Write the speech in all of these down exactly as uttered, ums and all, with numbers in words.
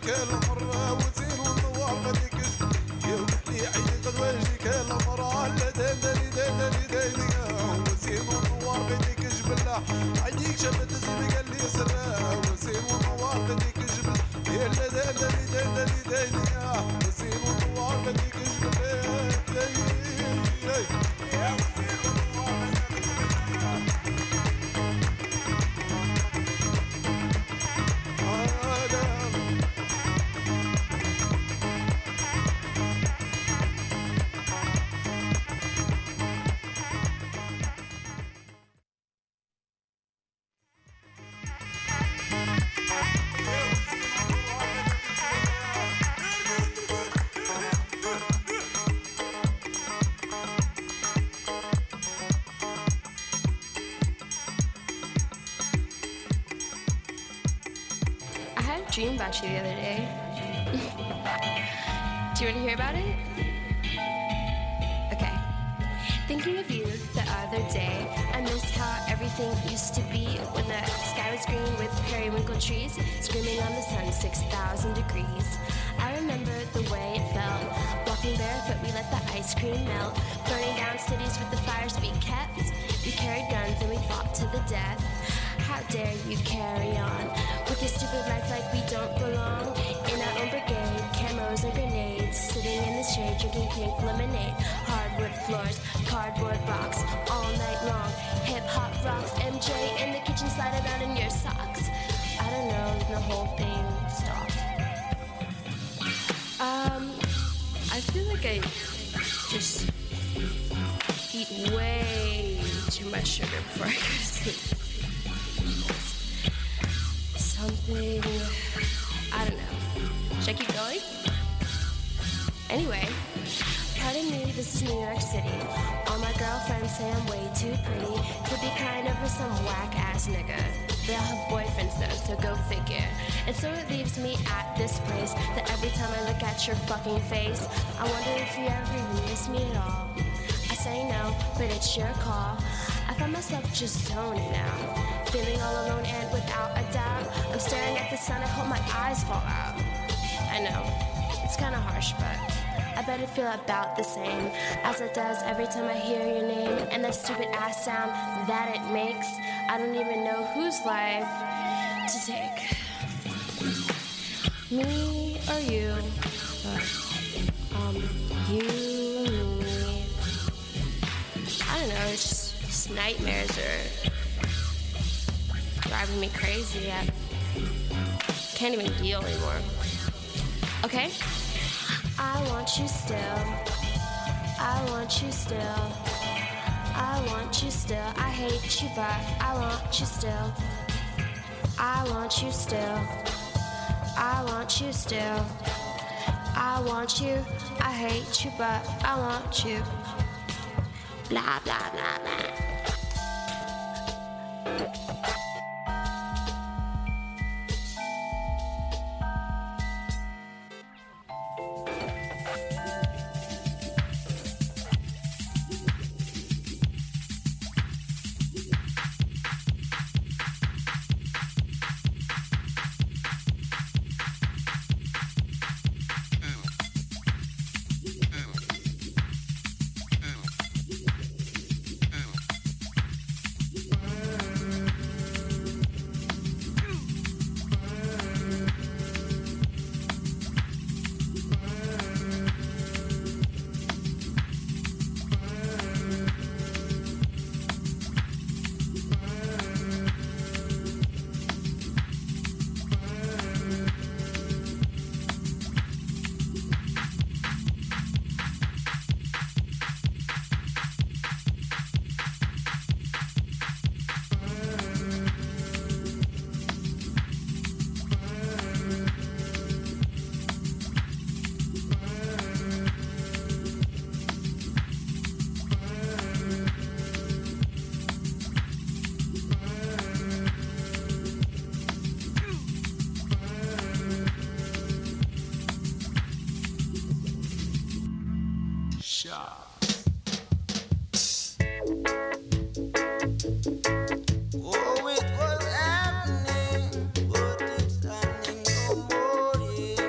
واجيك المرة وزين ونوار غاديك يوحني عيني قد واجيك المرة لا دندني دندني دندني وزين ونوار غاديك جبلة عينيك شافت زيني قال لي سرا وزين ونوار غاديك جبلة يا لا دندني دندني دندني وزين ونوار غاديك جبلة يا وزين ونوار dream about you the other day. Do you want to hear about it? Okay. Thinking of you the other day, I missed how everything used to be when the sky was green with periwinkle trees screaming on the sun six thousand degrees. I remember the way it felt, walking barefoot we let the ice cream melt, burning down cities with the fires we kept. We carried guns and we fought to the death. How dare you carry on with your stupid life like we don't belong? In our own brigade, camos and grenades, sitting in the shade drinking pink lemonade. Hardwood floors, cardboard box, all night long. Hip hop rocks, M J in the kitchen slide around in your socks. I don't know, the whole thing stopped. Um, I feel like I just eat way too much sugar before I go to sleep. Something, I don't know. Should I keep going? Anyway, pardon me, this is New York City. All my girlfriends say I'm way too pretty to be crying over some whack-ass nigga. They all have boyfriends though, so go figure. And so it leaves me at this place that every time I look at your fucking face, I wonder if you ever even miss me at all. I say no, but it's your call. I find myself just zoning now, feeling all alone and without a doubt. I'm staring at the sun, I hope my eyes fall out. I know, it's kinda harsh, but I bet it feel about the same as it does every time I hear your name. And that stupid ass sound that it makes, I don't even know whose life to take. Me or you, but, um, you and me. I don't know, it's just these nightmares are driving me crazy. I can't even deal anymore. Okay? I want you still. I want you still. I want you still. I hate you, but I want you still. I want you still. I want you still. I want you. I hate you, but I want you. Blah, blah, blah, blah. Oh, it was happening, but it's happening no more, yeah.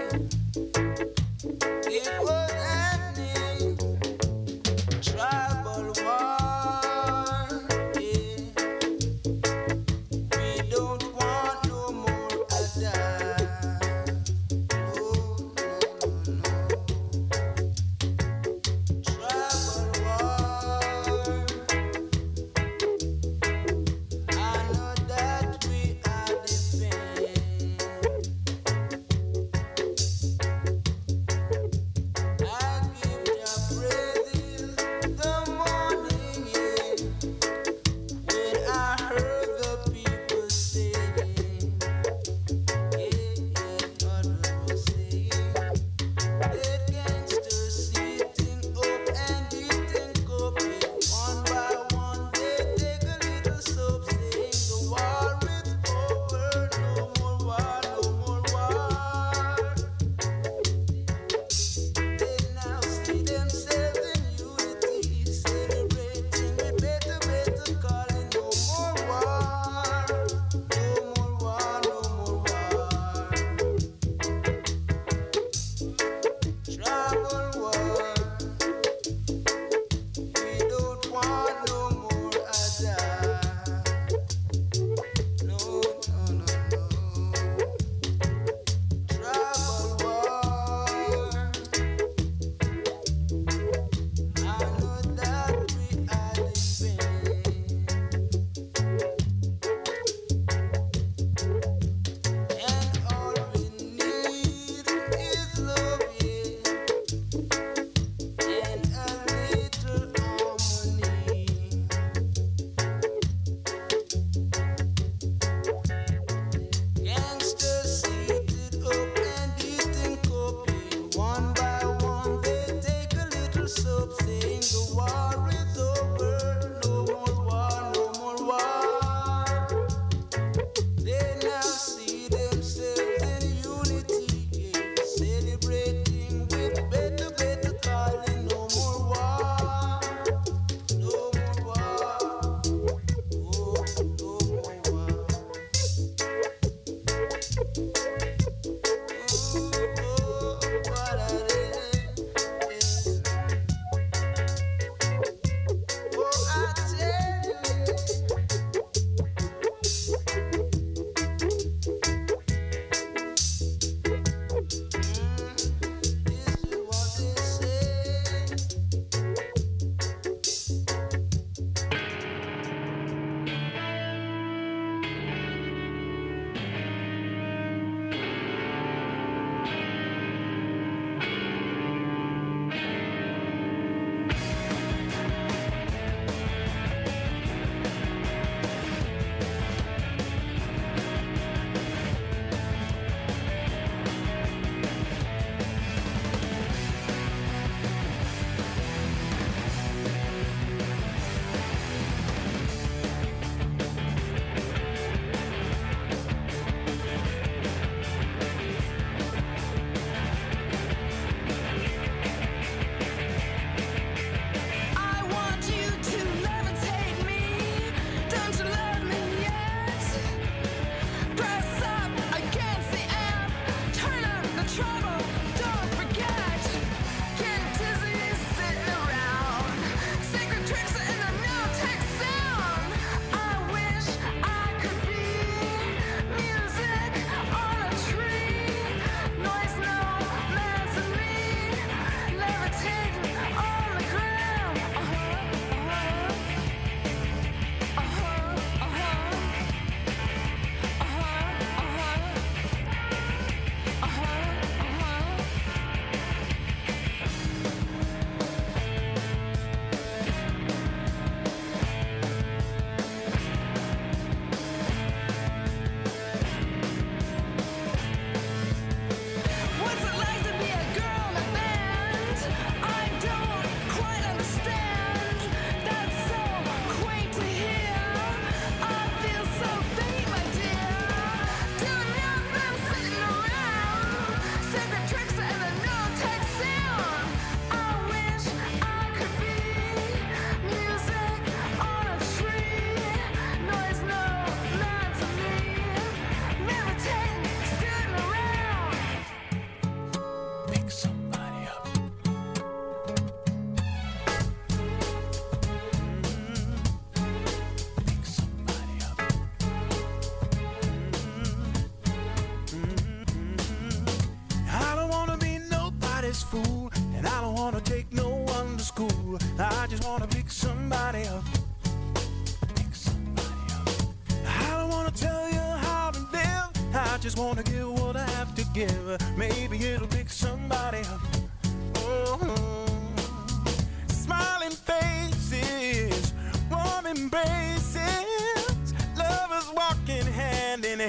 penniless fool, and I don't wanna take no one to school. I just wanna pick somebody up. Pick somebody up. I don't wanna tell you how to live. I just wanna give what I have to give. Maybe it'll pick somebody up. Oh, smiling faces, warm embraces, lovers walking hand in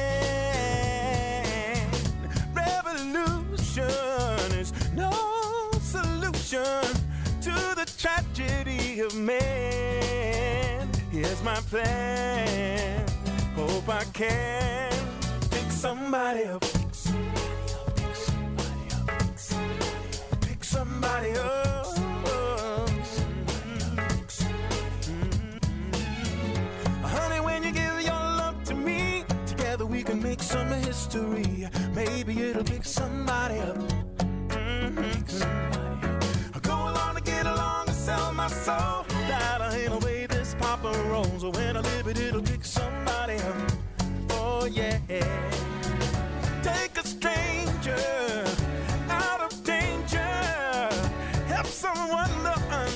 hand. Revolution is no solution to the tragedy of man. Here's my plan. Hope I can pick somebody up. Pick somebody up. Pick somebody up. Pick somebody up. Pick somebody up. Honey, when you give your love to me, together we can make some history. Maybe it'll pick somebody up. Mm-hmm. Go along to get along and sell my soul. That ain't the way this papa rolls. When I live it, it'll pick somebody up. Oh yeah. Take a stranger out of danger. Help someone to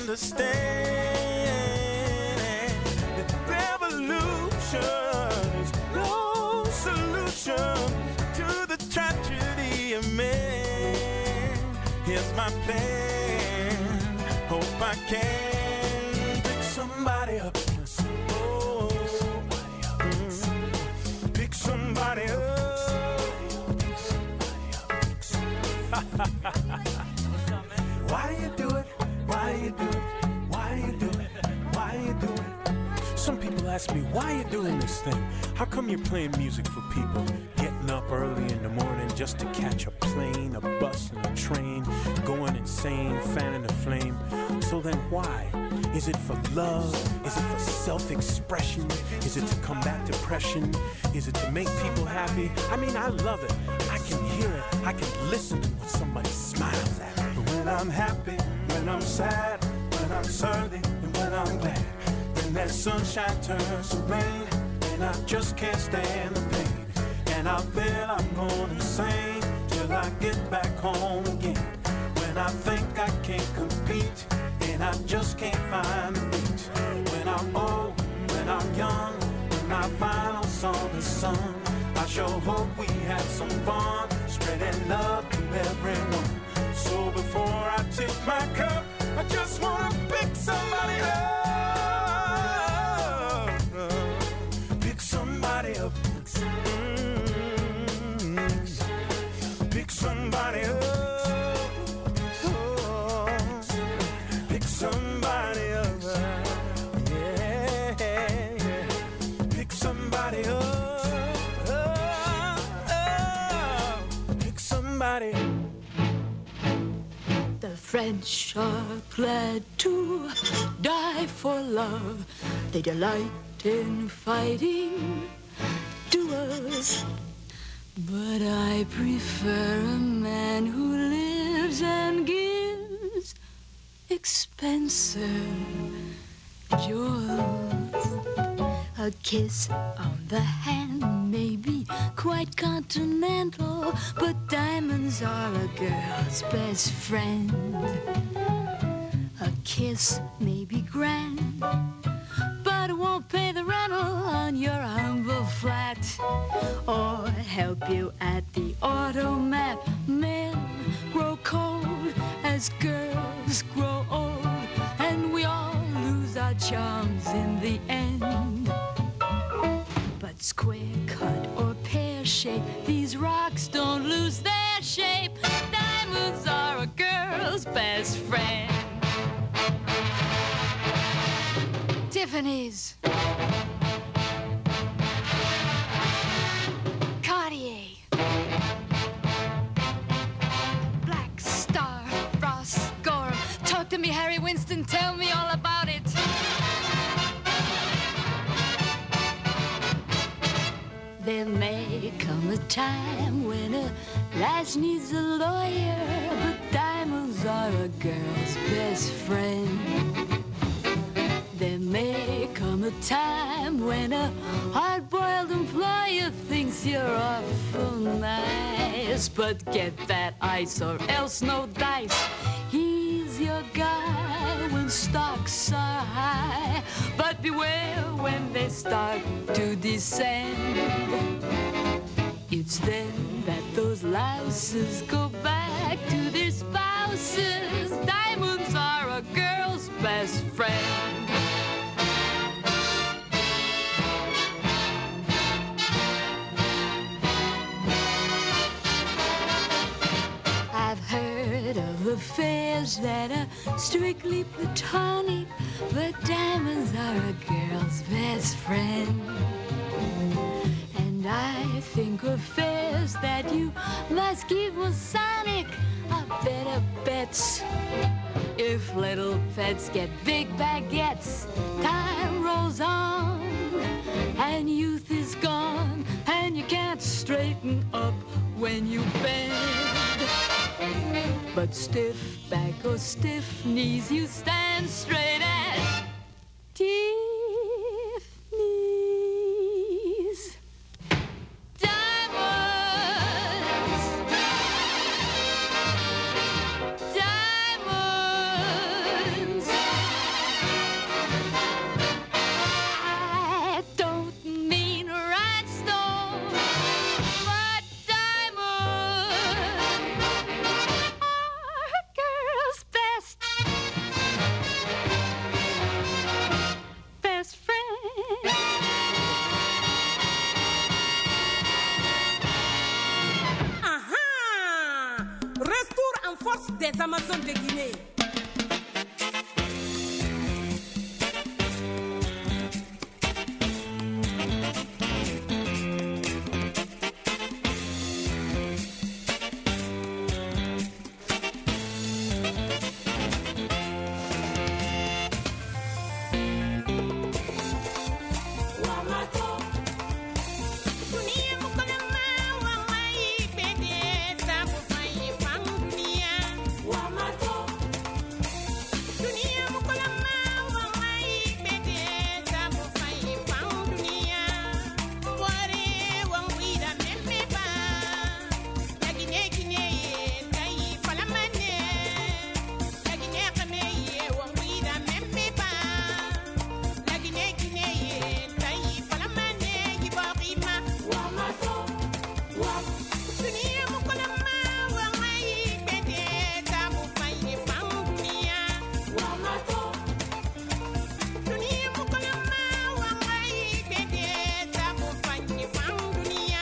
understand. Revolution is no solution to the tragedy of man. Here's my plan. Hope I can pick somebody up. Oh, mm. Pick somebody up. Why do you do it? Why do you do it? Why do you do it? Why do you do it? Some people ask me, why are you doing this thing? How come you're playing music for people? Getting up early in the morning just to catch a plane, a bus, and a train, going insane, fanning the flame. So then why? Is it for love? Is it for self-expression? Is it to combat depression? Is it to make people happy? I mean, I love it. I can hear it. I can listen to when somebody smiles at me. When I'm happy, when I'm sad, when I'm surly, and when I'm glad. When that sunshine turns to rain, and I just can't stand the pain. And I feel I'm going insane till I get back home again. When I think I can't compete, and I just can't find the beat. When I'm old, when I'm young, when my final song is sung, I sure hope we have some fun, spreading love to everyone. So before I tip my cup, I just wanna pick somebody up. Pick somebody up. Mm-hmm. Pick somebody up. Oh. Pick somebody up. Yeah, yeah. Pick somebody up. Oh, oh. Pick somebody up. The French are glad to die for love. They delight in fighting duels. But I prefer a man who lives and gives expensive jewels. A kiss on the hand may be quite continental, but diamonds are a girl's best friend. A kiss may be grand, but it won't pay the rental on your humble flat, or help you at the automat. Men grow cold as girls grow old, and we all lose our charms in the end. But square cut or pear shape, these rocks don't lose their shape. Diamonds are a girl's best friend. Tiffany's, Cartier, Black Star, Ross Gorham. Talk to me, Harry Winston, tell me all about it. There may come a time when a lass needs a lawyer, but diamonds are a girl's best friend. There may come a time when a hard-boiled employer thinks you're awful nice, yes, but get that ice or else no dice. He's your guy when stocks are high, but beware when they start to descend. It's then that those louses go back to their spouses. Diamonds are a girl's best friend. I've heard of affairs that are strictly platonic, but diamonds are a girl's best friend. And I think affairs that you must keep Masonic are better bets. If little pets get big baguettes, time rolls on, and youth is gone, and you can't straighten up when you bend. But stiff back or stiff knees, you stand straight as Tiffany's. Diamonds, diamonds. I don't mean rhinestone, but diamonds are a girl's best, best friend. Ah, retour en force des Amazones de Guinée. Dunia mukalama wa mai pede sabu fai fang dunia. Dunia mukalama wa mai pede sabu fai fang dunia. Ware wang wira memme ba. Lagine gine ye tai falamane. Lagine kame ye wang wira memme ba. Lagine gine ye tai falamane gibarima. Dunia mukalama wa mai pede sabu fai fang dunia. Dunia mukalama wa mai pede sabu fai fang dunia.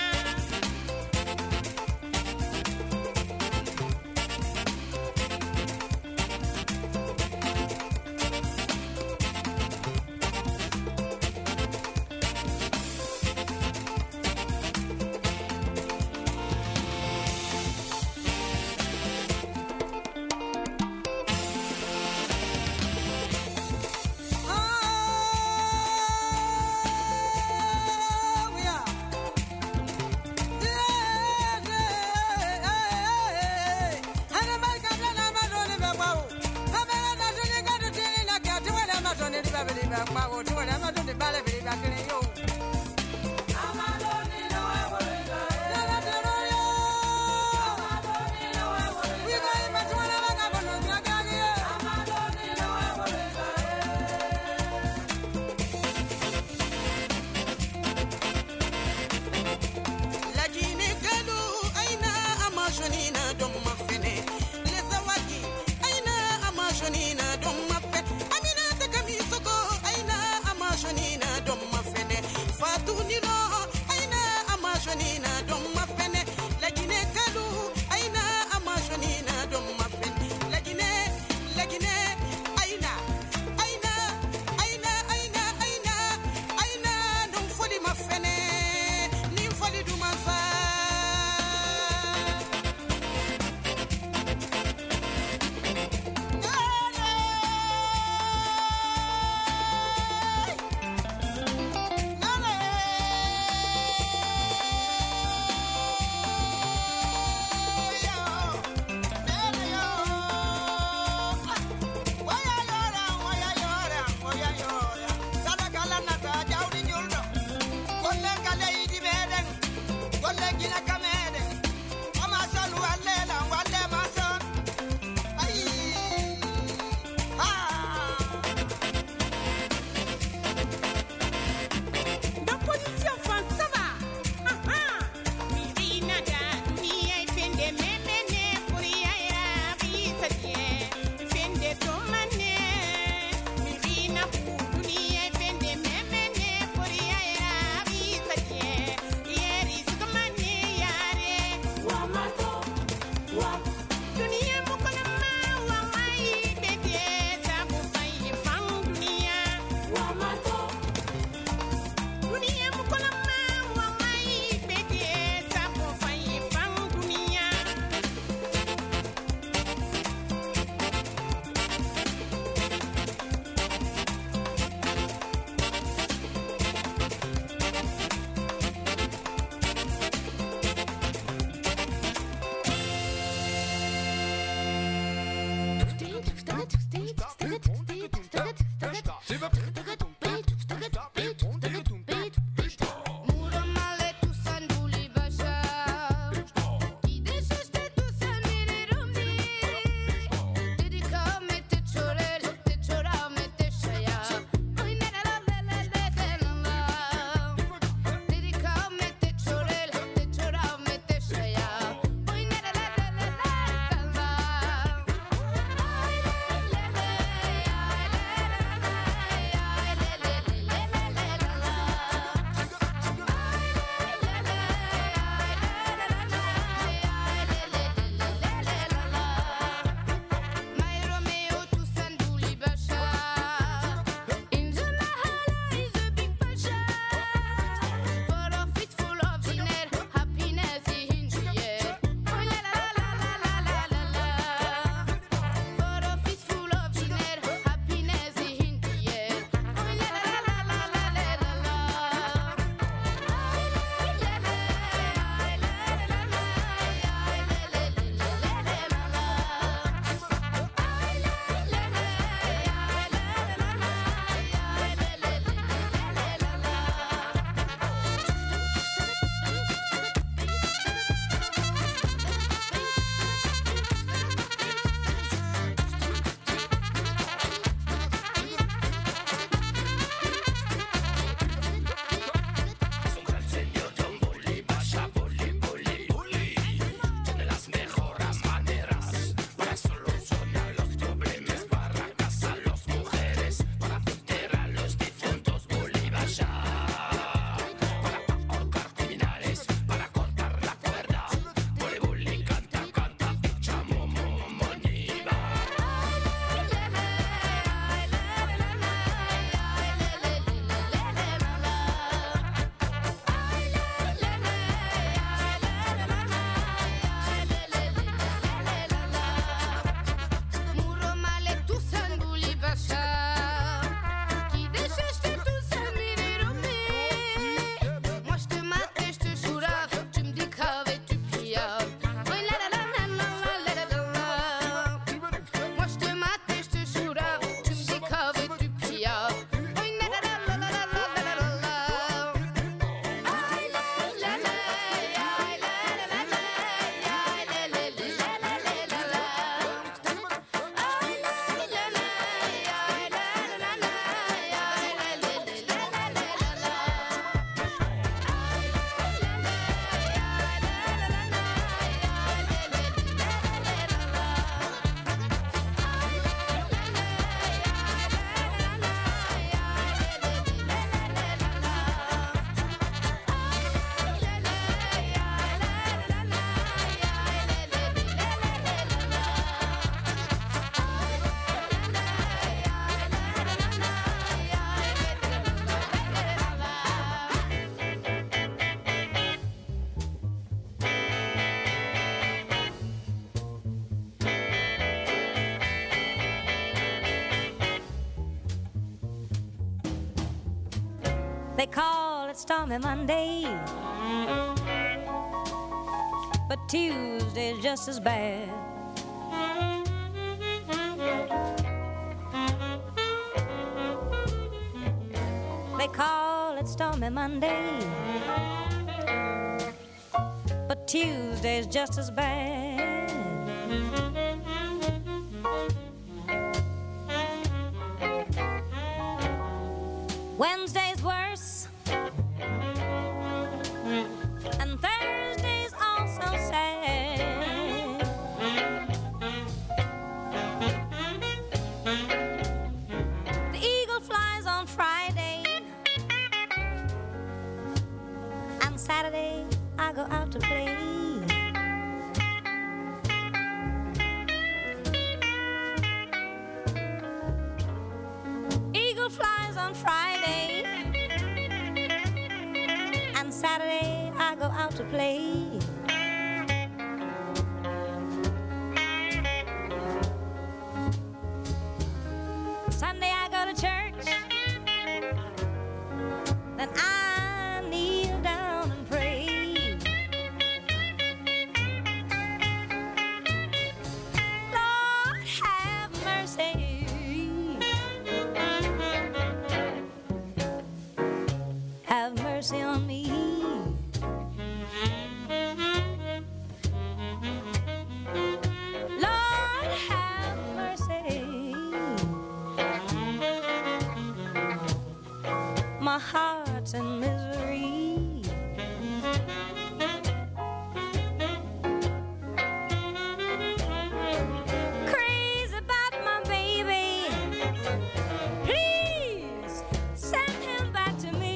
They call it Stormy Monday, but Tuesday's just as bad. They call it Stormy Monday, but Tuesday's just as bad. Wednesday's worse, and Thursday's also sad. The eagle flies on Friday, and Saturday I go out to play. Eagle flies on Friday, and Saturday I go out to play. Sunday I go to church, then I kneel down and pray. Lord have mercy, have mercy on me. Lord have mercy, my heart's in misery. Crazy about my baby, please send him back to me.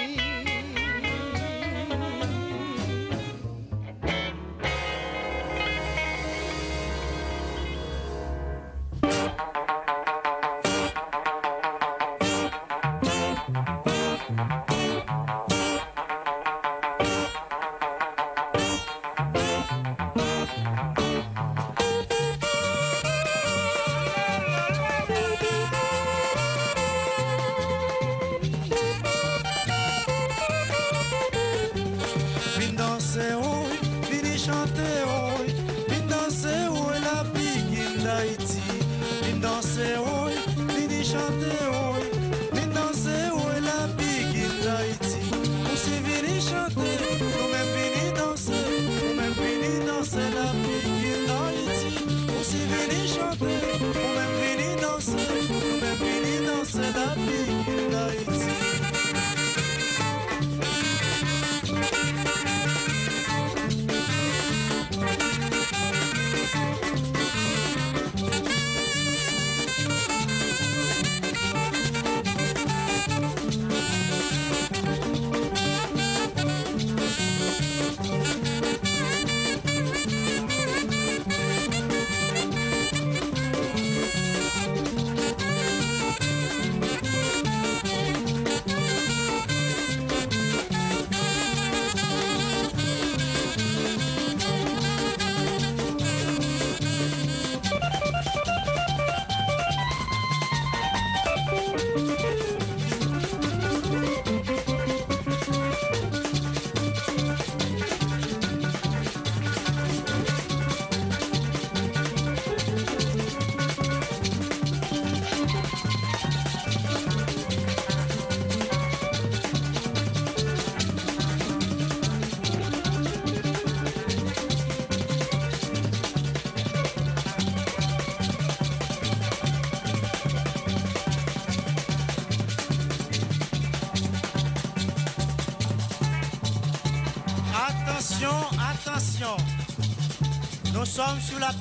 Vin danser, oui, vin chanter, oui, vin danser, oui, la big d'Haïti. Vin danser, oui, vin chanter, oui, vin danser, oui, la big d'Haïti. On s'est venu chanter, nous même venu danser, nous même venu danser la big d'Haïti. On s'est venu chanter, nous même venu danser, nous même venu danser la big d'Haïti. Attention, attention. Nous sommes sur la